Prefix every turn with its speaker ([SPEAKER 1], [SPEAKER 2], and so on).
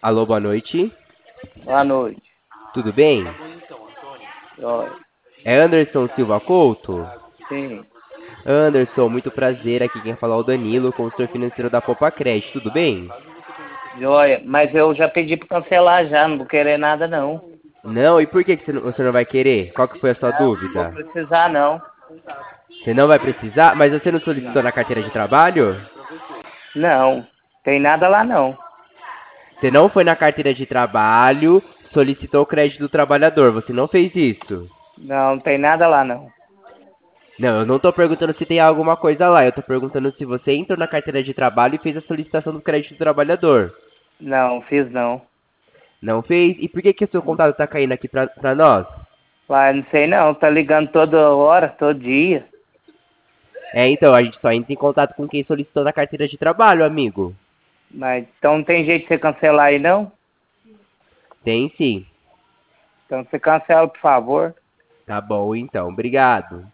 [SPEAKER 1] Alô, boa noite.
[SPEAKER 2] Boa noite.
[SPEAKER 1] Tudo bem?
[SPEAKER 2] Oi.
[SPEAKER 1] É Anderson Silva Couto?
[SPEAKER 2] Sim.
[SPEAKER 1] Anderson, muito prazer. Aqui quem fala é o Danilo, consultor financeiro da Popa Credit. Tudo bem?
[SPEAKER 2] Joia. Mas eu já pedi para cancelar já, não vou querer nada não.
[SPEAKER 1] Não, e por que que você não vai querer? Qual que foi a sua
[SPEAKER 2] Não, não vou
[SPEAKER 1] dúvida?
[SPEAKER 2] precisar não.
[SPEAKER 1] Você não vai precisar? Mas você não solicitou na carteira de trabalho?
[SPEAKER 2] Não, tem nada lá não.
[SPEAKER 1] Você não foi na carteira de trabalho, solicitou o crédito do trabalhador. Você não fez isso?
[SPEAKER 2] Não, tem nada lá não.
[SPEAKER 1] Não, eu não tô perguntando se tem alguma coisa lá. Eu tô perguntando se você entrou na carteira de trabalho e fez a solicitação do crédito do trabalhador.
[SPEAKER 2] Não, fiz não.
[SPEAKER 1] Não fez? E por que que o seu contato tá caindo aqui pra nós?
[SPEAKER 2] Uai, não sei não, tá ligando toda hora, todo dia.
[SPEAKER 1] É, então, a gente só entra em contato com quem solicitou na carteira de trabalho, amigo.
[SPEAKER 2] Mas então não tem jeito de você cancelar aí não?
[SPEAKER 1] Tem sim.
[SPEAKER 2] Então você cancela, por favor.
[SPEAKER 1] Tá bom, então. Obrigado.